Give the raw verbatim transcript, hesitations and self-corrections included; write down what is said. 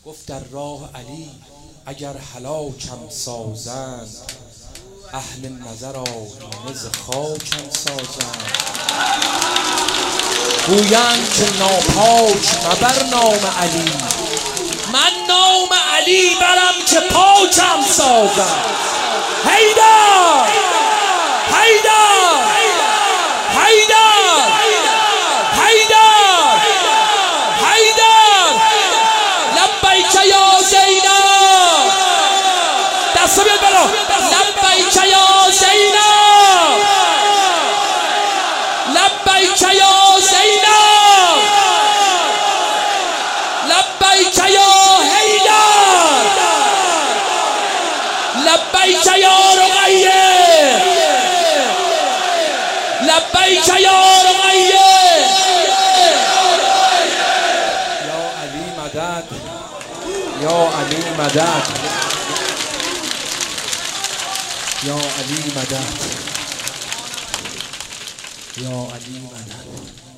گفت در راه علی اگر هلاکم سازند، اهل نظر آیینه ز خاکم سازند. گویند که ناپاک مبر نام علی، من نام علی برم که پاکم سازند. حیدر حیدر حیدر حیدر حیدر لبیک یا زینب، دست بیاد بالا. لبیک یا زینب، لبیک یا زینب، لبیک یا حیدر، لبیک یا رقیه، لبیک یا رقیه. یا علی مدد، یا علی مدد، یا علی مدد، یا علی مدد.